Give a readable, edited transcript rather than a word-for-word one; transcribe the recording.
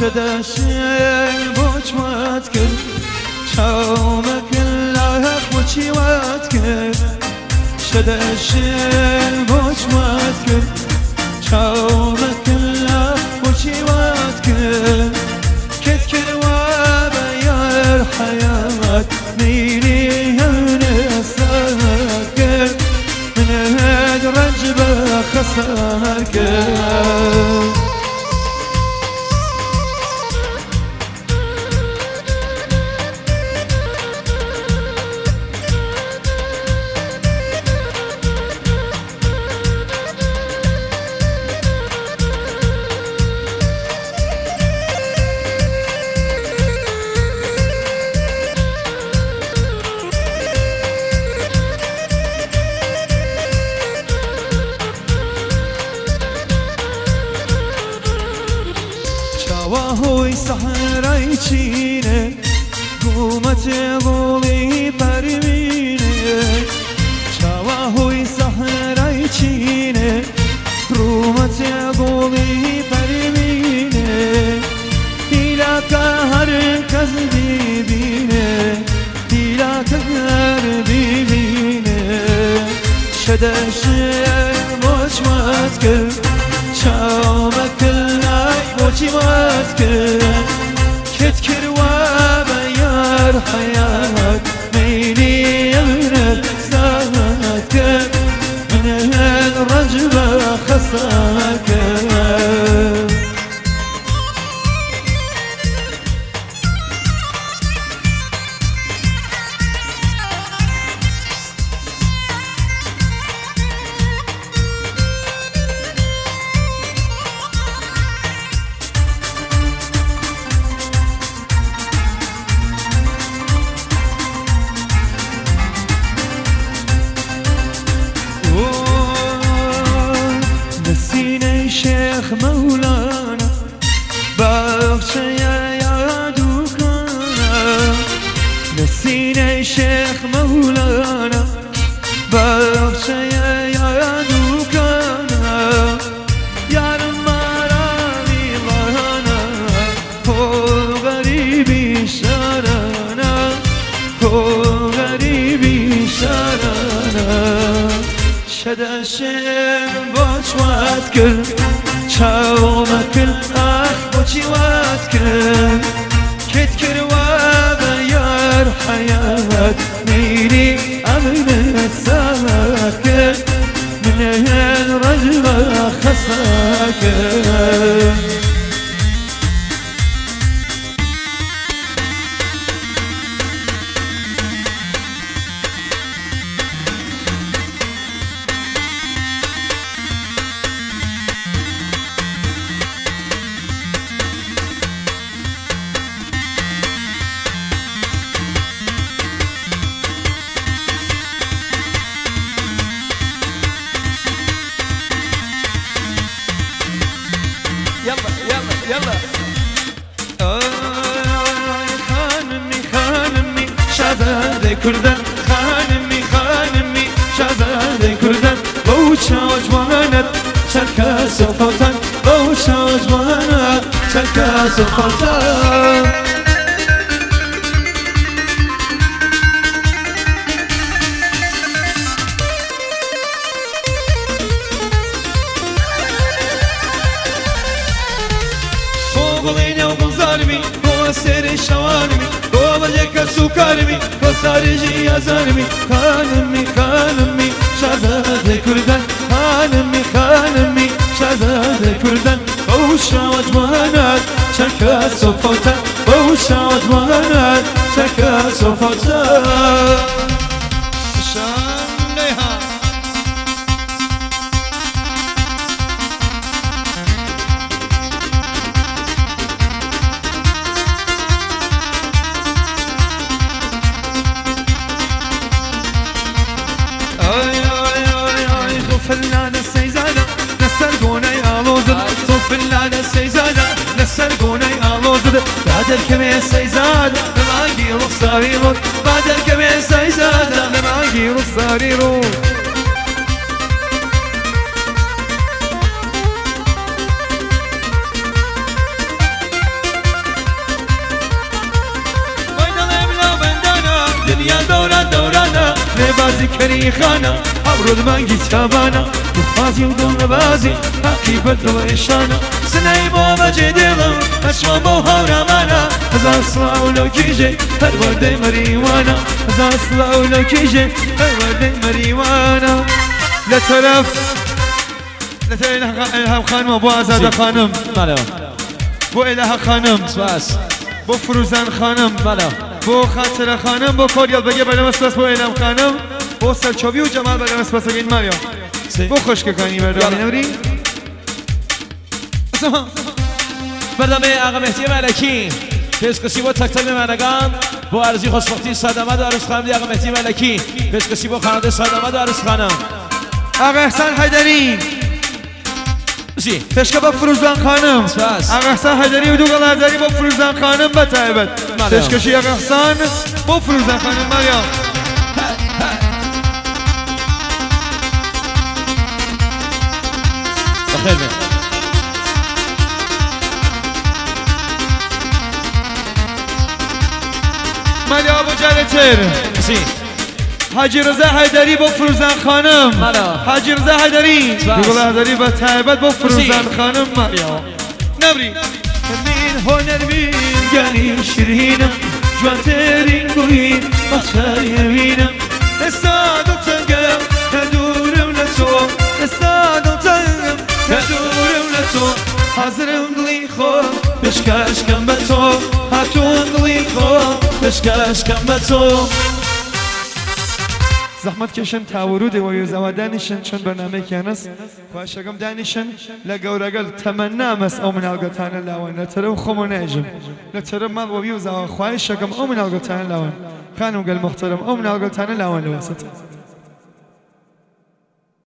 شداشل بوچوات کرد چاومك اللاح وچوات کرد شداشل بوچوات کرد چاومك اللاح وچوات کرد كت كروا بيار حياة ميلي هنسار کرد من هاد رجبه خسار کرد وهوی صحرای چینه قومت قومی پروینه وهوی صحرای چینه قومت قومی پروینه دیلا که هر کس ببینه دیلا که هر ببینه شدش مجمد کرد شامك اللاح وجوات کرد كت كروا بيار حياة ميلي أمرك ساعات کرد من الرجبة خسار کرد شيخ مولانا بخشي يا دوكانا نسينا شيخ مولانا بخشي يا دوكانا يا رماراني ظهرنا هو غريبي شارنا هو غريبي شارنا شداشم بوچوات کرد چاومك اللاح وچوات کرد كت كروا بيار حياة ميلي أمن السار کرد من الرجبة خسار کرد يلا خانمي شهزاده كردن خانمي شهزاده كردن بوشا وجوانت شركة سلطان بوشا وجوانت شركة سلطان بغينا وبنظارمي هو سير شوارمي هو بليك سكارمي هو سارجي يا زارمي خانمي شهزاده كردن خانمي شهزاده كردن بوشا وجوانات شركة صفوتان بوشا وجوانات شركة صفوتان فلانة السيزانة نسرقوني آلوزد صوف فلانة السيزانة نسرقوني آلوزد بعد الكمية السيزانة لما يروح صاريرون بعد الكمية السيزانة لما يروح صاريرون کری خانه عبرود من گیتابانه بخوازی و دل نبازی حقیبت دل ایشانه سنای با مجدلم اشما با هورامانه هزار سلاو لوکیجه پرورده مریوانه هزار سلاو لوکیجه پرورده مریوانه لطرف الهام خانم و بو آزاده خانم بو اله خانم سپاس بو فروزان خانم بو خاطر خانم بو کوریال بگه بله مسپاس بو الهام خانم بو سرچوبی و جمال بله مسپاس بگین ماریا بو خشک کنی بردامی نوری برنامه آقا مهدی ملکی پیشکشی با تک تک مردگان با عرضی خوشبختی سادامد و عروس خانم آقا مهدی ملکی پیشکشی با خانواده سادامد و عروس خانم آقا احسان حیدری پیشکا با فروزان خانم آقا احسان حیدری و دوگل حیدری با فروزان خانم بتایبت پیشکشی آقا احسان با فروزان خانم مریم بخیر بید مریم ابو جلتر حاجی رضا حیدری با فروزان خانم حاجی رضا حیدری دوگل حیدری با تایبت با فروزان خانم مریم نبری من هنر بین گلی شیرینم جوانترین گویین بچه یمینم استادم تنگم تدورم لتو استادم تنگم تدورم لتو حاضرم دلی خود بشکش کم به تو هاتون دلی خود بشکش کم به تو زحمت کشن تاورود و یوزوا دانشن چون برنامه کیانس خواشگم دانشن لگورگل تمنامس او من الگتان لاون لترو خموناجم لترو مال و یوزوا خواشگم او من الگتان لاون خانم قال محترم او من الگتان لاون وسط